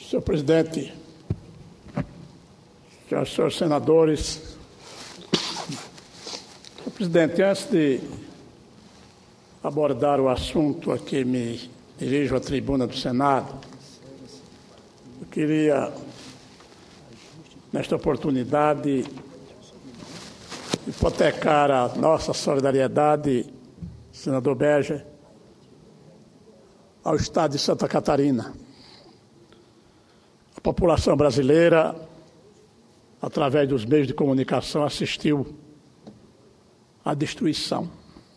Senhor presidente, senhores senadores, senhor presidente, antes de abordar o assunto a que me dirijo à tribuna do Senado, eu queria, nesta oportunidade, hipotecar a nossa solidariedade, senador Beja, ao Estado de Santa Catarina. A população brasileira, através dos meios de comunicação, assistiu à destruição.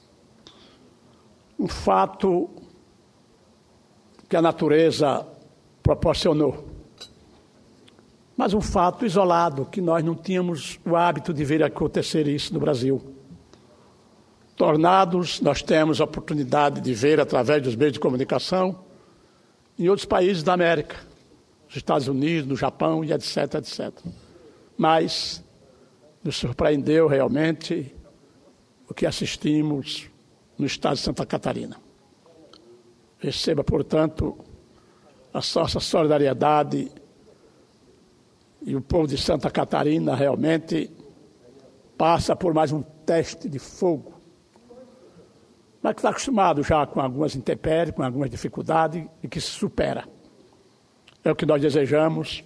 Um fato que a natureza proporcionou, mas um fato isolado, que nós não tínhamos o hábito de ver acontecer isso no Brasil. Tornados, nós temos a oportunidade de ver através dos meios de comunicação em outros países da América, nos Estados Unidos, no Japão e etc, etc. Mas nos surpreendeu realmente o que assistimos no estado de Santa Catarina. Receba, portanto, a nossa solidariedade, e o povo de Santa Catarina realmente passa por mais um teste de fogo, mas que está acostumado já com algumas intempéries, com algumas dificuldades e que se supera. É o que nós desejamos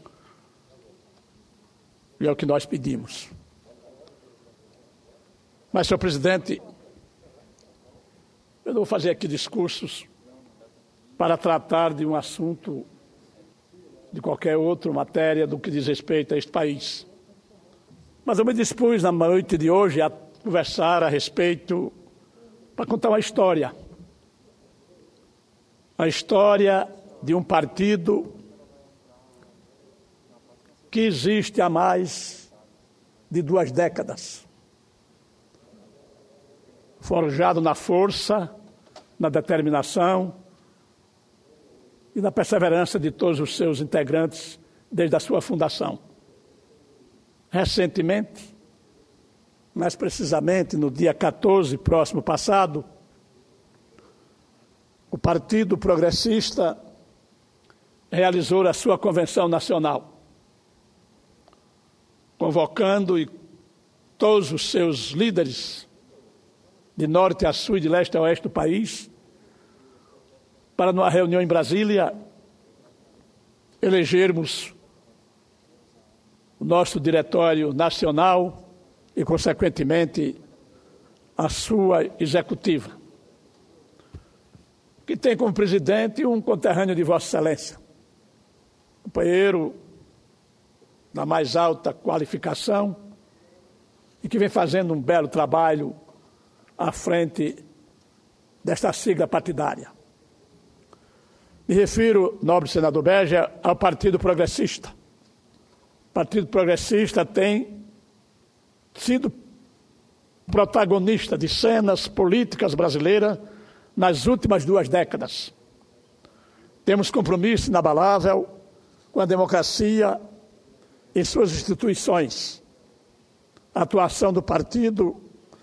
e é o que nós pedimos. Mas, senhor presidente, eu não vou fazer aqui discursos para tratar de um assunto, de qualquer outra matéria do que diz respeito a este país. Mas eu me dispus na noite de hoje a conversar a respeito, para contar uma história. A história de um partido que existe há mais de 2 décadas. Forjado na força, na determinação e na perseverança de todos os seus integrantes desde a sua fundação. Recentemente, mais precisamente no dia 14 próximo passado, o Partido Progressista realizou a sua convenção nacional, convocando todos os seus líderes, de norte a sul e de leste a oeste do país, para, numa reunião em Brasília, elegermos o nosso diretório nacional e, consequentemente, a sua executiva, que tem como presidente um conterrâneo de Vossa Excelência, companheiro da mais alta qualificação e que vem fazendo um belo trabalho à frente desta sigla partidária. Me refiro, nobre senador Beja, ao Partido Progressista. O Partido Progressista tem sido protagonista de cenas políticas brasileiras nas últimas 2 décadas. Temos compromisso inabalável com a democracia em suas instituições. A atuação do partido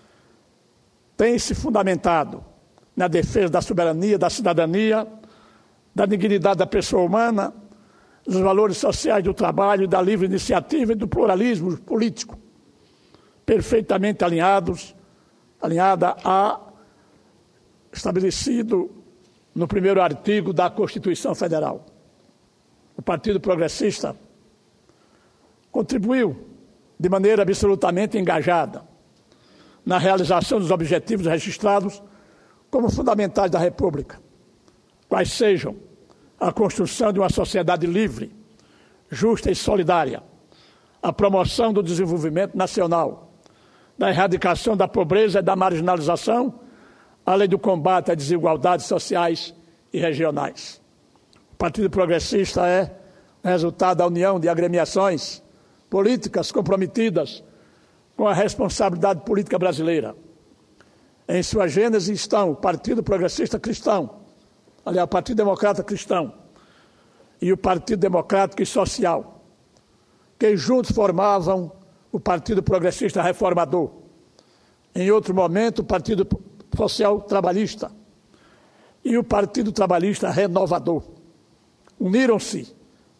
tem se fundamentado na defesa da soberania, da cidadania, da dignidade da pessoa humana, dos valores sociais do trabalho, da livre iniciativa e do pluralismo político, perfeitamente alinhada a estabelecido no 1º artigo da Constituição Federal. O Partido Progressista contribuiu de maneira absolutamente engajada na realização dos objetivos registrados como fundamentais da República, quais sejam a construção de uma sociedade livre, justa e solidária, a promoção do desenvolvimento nacional, da erradicação da pobreza e da marginalização, além do combate às desigualdades sociais e regionais. O Partido Progressista é resultado da união de agremiações políticas comprometidas com a responsabilidade política brasileira. Em sua gênese estão o Partido Progressista Cristão, aliás, o Partido Democrata Cristão e o Partido Democrático e Social, que juntos formavam o Partido Progressista Reformador. Em outro momento, o Partido Social Trabalhista e o Partido Trabalhista Renovador. Uniram-se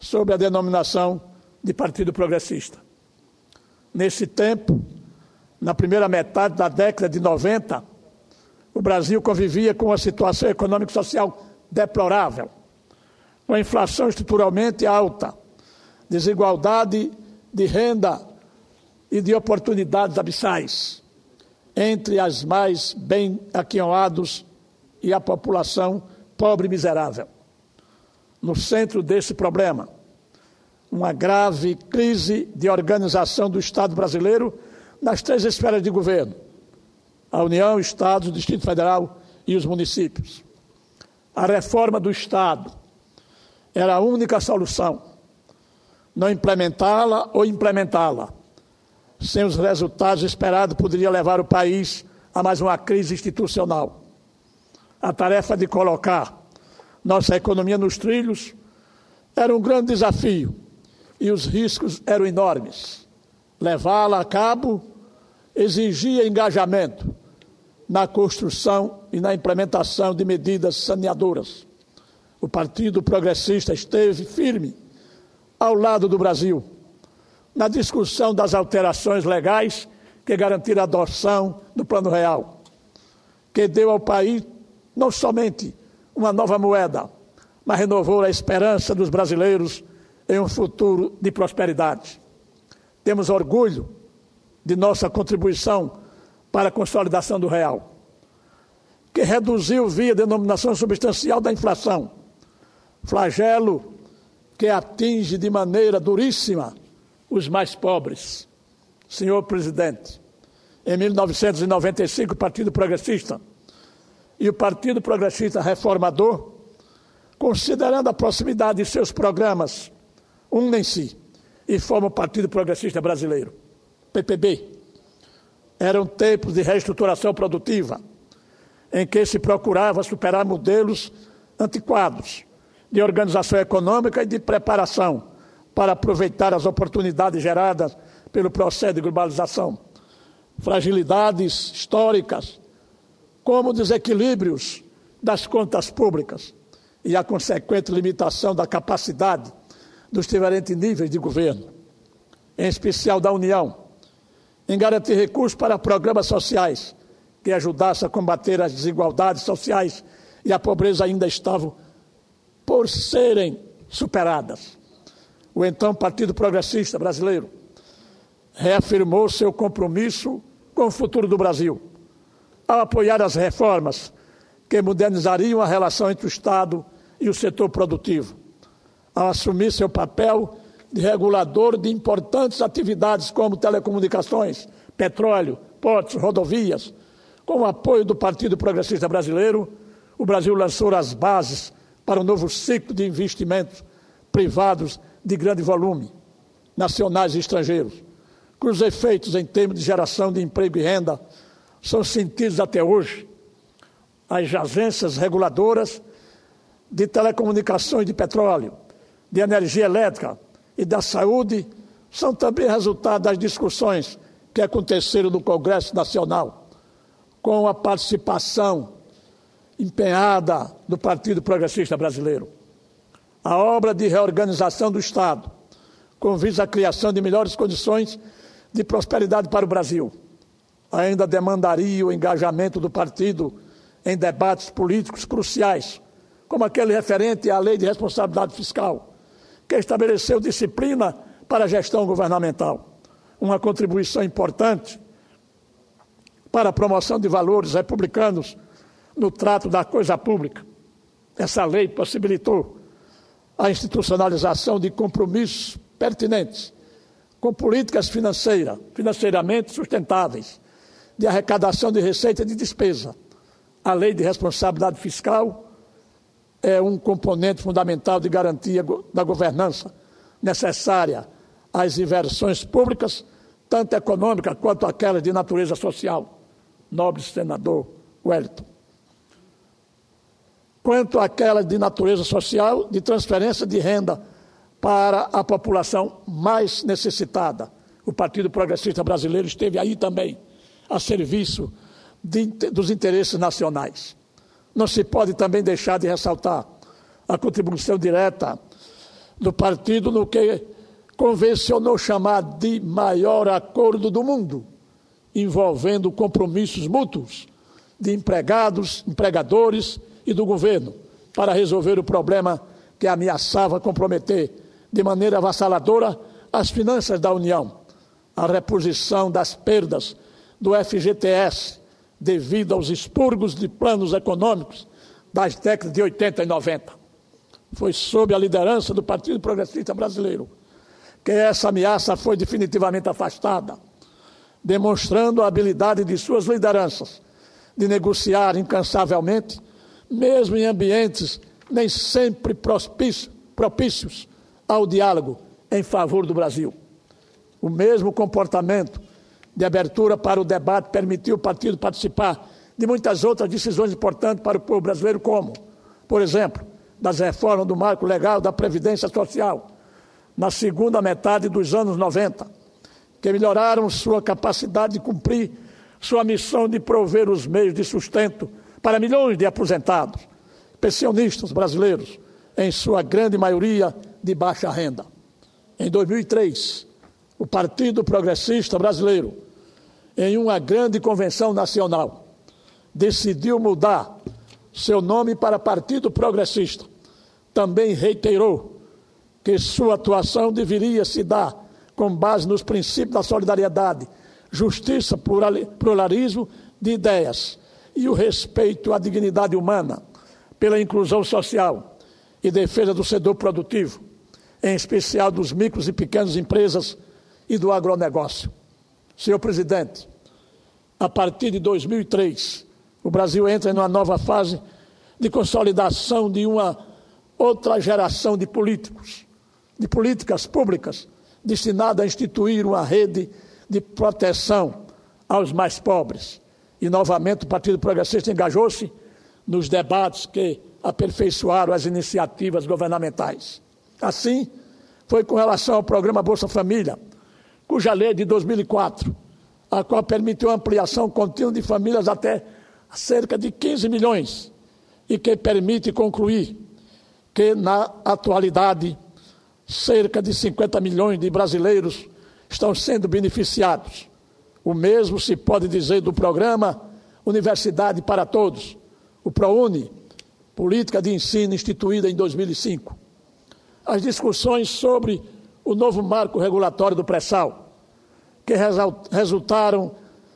sob a denominação de Partido Progressista. Nesse tempo, na primeira metade da década de 90, o Brasil convivia com uma situação econômica e social deplorável, com a inflação estruturalmente alta, desigualdade de renda e de oportunidades abissais entre as mais bem aquinhoados e a população pobre e miserável. No centro desse problema, uma grave crise de organização do Estado brasileiro nas três esferas de governo: a União, Estados, o Distrito Federal e os municípios. A reforma do Estado era a única solução. Não implementá-la ou implementá-la sem os resultados esperados poderia levar o país a mais uma crise institucional. A tarefa de colocar nossa economia nos trilhos era um grande desafio e os riscos eram enormes. Levá-la a cabo exigia engajamento na construção e na implementação de medidas saneadoras. O Partido Progressista esteve firme ao lado do Brasil na discussão das alterações legais que garantiram a adoção do Plano Real, que deu ao país não somente uma nova moeda, mas renovou a esperança dos brasileiros em um futuro de prosperidade. Temos orgulho de nossa contribuição para a consolidação do real, que reduziu via denominação substancial da inflação, flagelo que atinge de maneira duríssima os mais pobres. Senhor presidente, em 1995 o Partido Progressista e o Partido Progressista Reformador, considerando a proximidade de seus programas, unem-se e formam o Partido Progressista Brasileiro, PPB. Eram tempos de reestruturação produtiva, em que se procurava superar modelos antiquados de organização econômica e de preparação para aproveitar as oportunidades geradas pelo processo de globalização. Fragilidades históricas, como desequilíbrios das contas públicas e a consequente limitação da capacidade dos diferentes níveis de governo, em especial da União, em garantir recursos para programas sociais que ajudassem a combater as desigualdades sociais e a pobreza ainda estavam por serem superadas. O então Partido Progressista Brasileiro reafirmou seu compromisso com o futuro do Brasil, ao apoiar as reformas que modernizariam a relação entre o Estado e o setor produtivo, ao assumir seu papel de regulador de importantes atividades como telecomunicações, petróleo, portos, rodovias. Com o apoio do Partido Progressista Brasileiro, o Brasil lançou as bases para um novo ciclo de investimentos privados de grande volume, nacionais e estrangeiros, cujos efeitos em termos de geração de emprego e renda são sentidos até hoje. As agências reguladoras de telecomunicações de petróleo, de energia elétrica e da saúde são também resultado das discussões que aconteceram no Congresso Nacional, com a participação empenhada do Partido Progressista Brasileiro. A obra de reorganização do Estado, com vista à criação de melhores condições de prosperidade para o Brasil, ainda demandaria o engajamento do partido em debates políticos cruciais, como aquele referente à Lei de Responsabilidade Fiscal, que estabeleceu disciplina para a gestão governamental, uma contribuição importante para a promoção de valores republicanos no trato da coisa pública. Essa lei possibilitou a institucionalização de compromissos pertinentes com políticas financeiramente sustentáveis, de arrecadação de receita e de despesa. A Lei de Responsabilidade Fiscal é um componente fundamental de garantia da governança necessária às inversões públicas, tanto econômica quanto aquelas de natureza social. Nobre senador Wellington. Quanto àquelas de natureza social, de transferência de renda para a população mais necessitada. O Partido Progressista Brasileiro esteve aí também, a serviço dos interesses nacionais. Não se pode também deixar de ressaltar a contribuição direta do partido no que convencionou chamar de maior acordo do mundo, envolvendo compromissos mútuos de empregados, empregadores e do governo para resolver o problema que ameaçava comprometer de maneira avassaladora as finanças da União, a reposição das perdas do FGTS devido aos expurgos de planos econômicos das décadas de 80 e 90. Foi sob a liderança do Partido Progressista Brasileiro que essa ameaça foi definitivamente afastada, demonstrando a habilidade de suas lideranças de negociar incansavelmente, mesmo em ambientes nem sempre propícios ao diálogo em favor do Brasil. O mesmo comportamento de abertura para o debate permitiu o partido participar de muitas outras decisões importantes para o povo brasileiro, como, por exemplo, das reformas do marco legal da Previdência Social, na segunda metade dos anos 90, que melhoraram sua capacidade de cumprir sua missão de prover os meios de sustento para milhões de aposentados, pensionistas brasileiros, em sua grande maioria de baixa renda. Em 2003, o Partido Progressista Brasileiro, em uma grande convenção nacional, decidiu mudar seu nome para Partido Progressista. Também reiterou que sua atuação deveria se dar com base nos princípios da solidariedade, justiça, pluralismo de ideias e o respeito à dignidade humana, pela inclusão social e defesa do setor produtivo, em especial dos micros e pequenas empresas e do agronegócio. Senhor presidente, a partir de 2003, o Brasil entra em uma nova fase de consolidação de uma outra geração de políticos, de políticas públicas destinada a instituir uma rede de proteção aos mais pobres. E, novamente, o Partido Progressista engajou-se nos debates que aperfeiçoaram as iniciativas governamentais. Assim, foi com relação ao programa Bolsa Família, cuja lei de 2004, a qual permitiu a ampliação contínua de famílias até cerca de 15 milhões, e que permite concluir que, na atualidade, cerca de 50 milhões de brasileiros estão sendo beneficiados. O mesmo se pode dizer do programa Universidade para Todos, o ProUni, política de ensino instituída em 2005. As discussões sobre o novo marco regulatório do pré-sal, que resultaram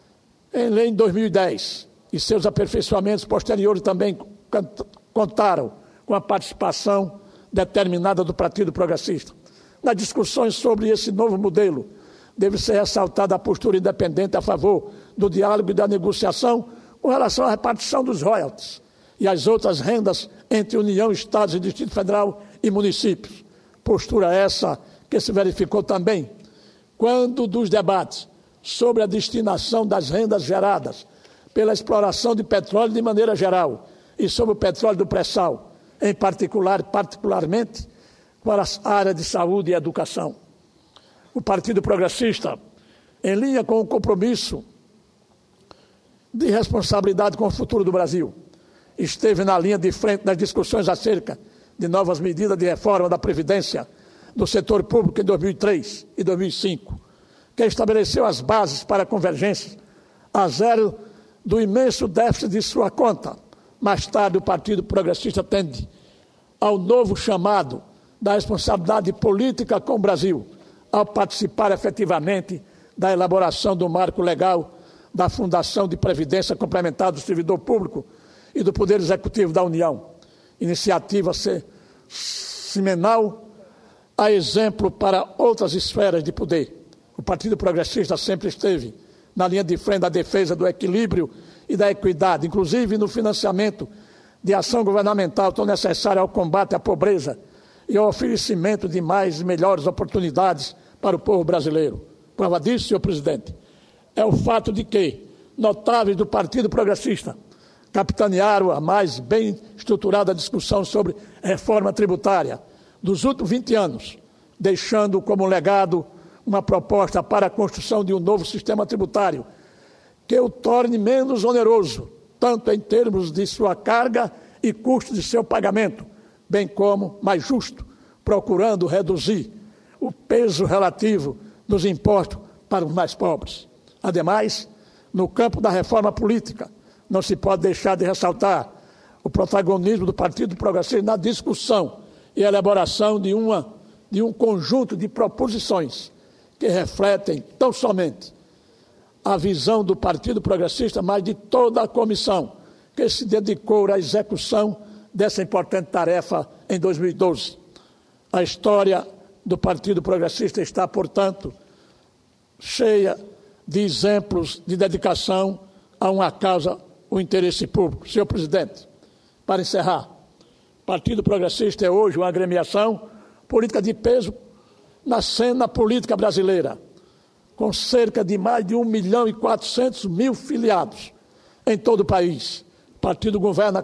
em lei em 2010, e seus aperfeiçoamentos posteriores também contaram com a participação determinada do Partido Progressista. Nas discussões sobre esse novo modelo, deve ser ressaltada a postura independente a favor do diálogo e da negociação com relação à repartição dos royalties e as outras rendas entre União, Estados e Distrito Federal e municípios. Postura essa que se verificou também quando dos debates sobre a destinação das rendas geradas pela exploração de petróleo de maneira geral e sobre o petróleo do pré-sal, em particularmente para as áreas de saúde e educação. O Partido Progressista, em linha com o compromisso de responsabilidade com o futuro do Brasil, esteve na linha de frente nas discussões acerca de novas medidas de reforma da Previdência do setor público em 2003 e 2005, que estabeleceu as bases para a convergência a zero do imenso déficit de sua conta. Mais tarde, o Partido Progressista tende ao novo chamado da responsabilidade política com o Brasil, ao participar efetivamente da elaboração do marco legal da Fundação de Previdência Complementar do Servidor Público e do Poder Executivo da União. Iniciativa seminal a exemplo para outras esferas de poder. O Partido Progressista sempre esteve na linha de frente da defesa do equilíbrio e da equidade, inclusive no financiamento de ação governamental tão necessária ao combate à pobreza e ao oferecimento de mais e melhores oportunidades para o povo brasileiro. Prova disso, senhor presidente, é o fato de que notáveis do Partido Progressista capitanearam a mais bem estruturada discussão sobre reforma tributária dos últimos 20 anos, deixando como legado uma proposta para a construção de um novo sistema tributário que o torne menos oneroso, tanto em termos de sua carga e custo de seu pagamento, bem como mais justo, procurando reduzir o peso relativo dos impostos para os mais pobres. Ademais, no campo da reforma política, não se pode deixar de ressaltar o protagonismo do Partido Progressista na discussão e elaboração de um conjunto de proposições que refletem tão somente a visão do Partido Progressista, mas de toda a comissão que se dedicou à execução dessa importante tarefa em 2012. A história do Partido Progressista está, portanto, cheia de exemplos de dedicação a uma causa, o interesse público. Senhor presidente, para encerrar, o Partido Progressista é hoje uma agremiação política de peso na cena política brasileira, com cerca de mais de 1.400.000 filiados em todo o país. O partido governa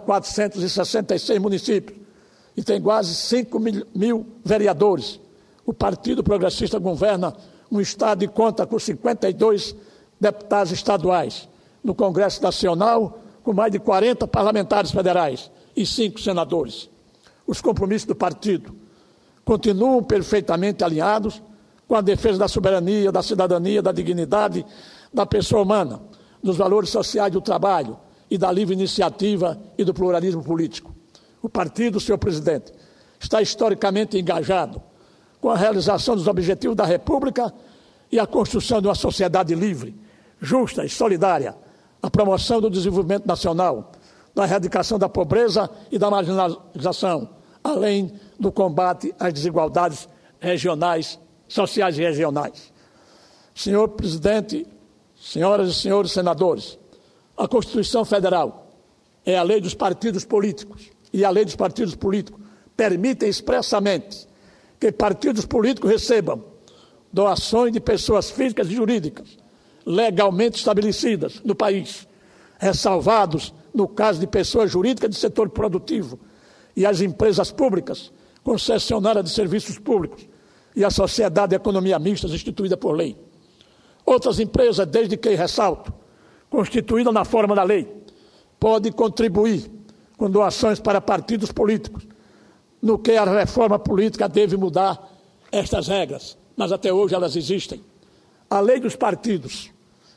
466 municípios e tem quase 5.000 vereadores. O Partido Progressista governa um estado e conta com 52 deputados estaduais. No Congresso Nacional, com mais de 40 parlamentares federais e 5 senadores. Os compromissos do partido continuam perfeitamente alinhados com a defesa da soberania, da cidadania, da dignidade da pessoa humana, dos valores sociais do trabalho e da livre iniciativa e do pluralismo político. O partido, senhor presidente, está historicamente engajado com a realização dos objetivos da República e a construção de uma sociedade livre, justa e solidária, a promoção do desenvolvimento nacional, da erradicação da pobreza e da marginalização, além do combate às desigualdades regionais, sociais e regionais. Senhor presidente, senhoras e senhores senadores, a Constituição Federal é a lei dos partidos políticos e a lei dos partidos políticos permitem expressamente que partidos políticos recebam doações de pessoas físicas e jurídicas legalmente estabelecidas no país, ressalvados no caso de pessoas jurídicas de setor produtivo e as empresas públicas, concessionárias de serviços públicos e a sociedade de economia mista instituída por lei. Outras empresas, desde que, ressalto, constituídas na forma da lei, podem contribuir com doações para partidos políticos, no que a reforma política deve mudar estas regras, mas até hoje elas existem. A lei dos partidos,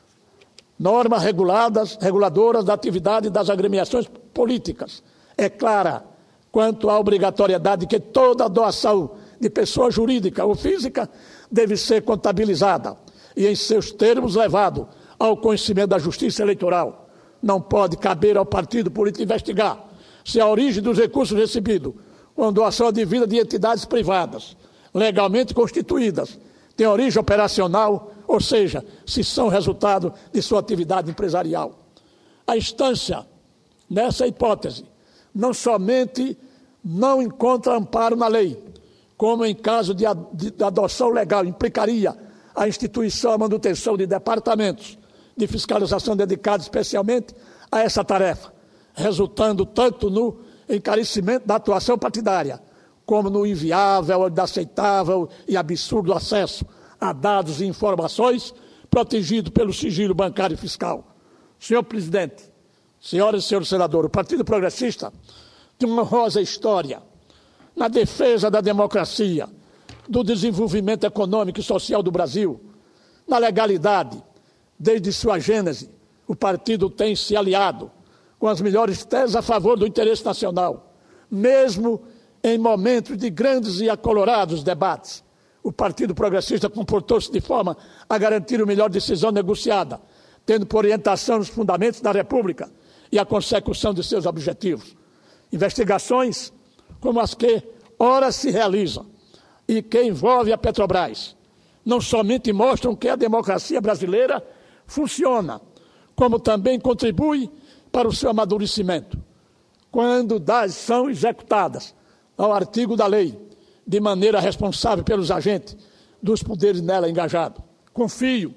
normas reguladoras da atividade das agremiações políticas, é clara quanto à obrigatoriedade de que toda doação de pessoa jurídica ou física deve ser contabilizada e, em seus termos, levado ao conhecimento da Justiça Eleitoral. Não pode caber ao partido político investigar se a origem dos recursos recebidos com doação devida de entidades privadas, legalmente constituídas, tem origem operacional, ou seja, se são resultado de sua atividade empresarial. A instância, nessa hipótese, não somente não encontra amparo na lei, como em caso de adoção legal, implicaria a instituição, a manutenção de departamentos de fiscalização dedicados especialmente a essa tarefa, resultando tanto no encarecimento da atuação partidária, como no inviável, inaceitável e absurdo acesso a dados e informações protegidos pelo sigilo bancário e fiscal. Senhor presidente, senhoras e senhores senadores, o Partido Progressista tem uma honrosa história na defesa da democracia, do desenvolvimento econômico e social do Brasil, na legalidade. Desde sua gênese, o partido tem se aliado com as melhores teses a favor do interesse nacional, mesmo em momentos de grandes e acalorados debates. O Partido Progressista comportou-se de forma a garantir a melhor decisão negociada, tendo por orientação os fundamentos da República e a consecução de seus objetivos. Investigações como as que ora se realizam e que envolvem a Petrobras, não somente mostram que a democracia brasileira funciona, como também contribui para o seu amadurecimento, quando são executadas ao artigo da lei, de maneira responsável pelos agentes dos poderes nela engajados. Confio,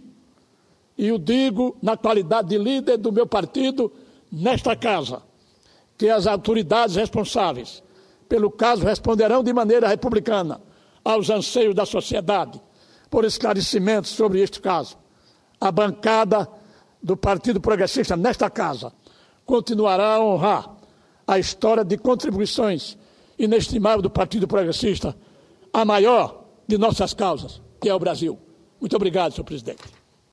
e o digo na qualidade de líder do meu partido nesta casa, que as autoridades responsáveis pelo caso responderão de maneira republicana aos anseios da sociedade por esclarecimentos sobre este caso. A bancada do Partido Progressista nesta casa continuará a honrar a história de contribuições inestimável do Partido Progressista a maior de nossas causas, que é o Brasil. Muito obrigado, senhor presidente.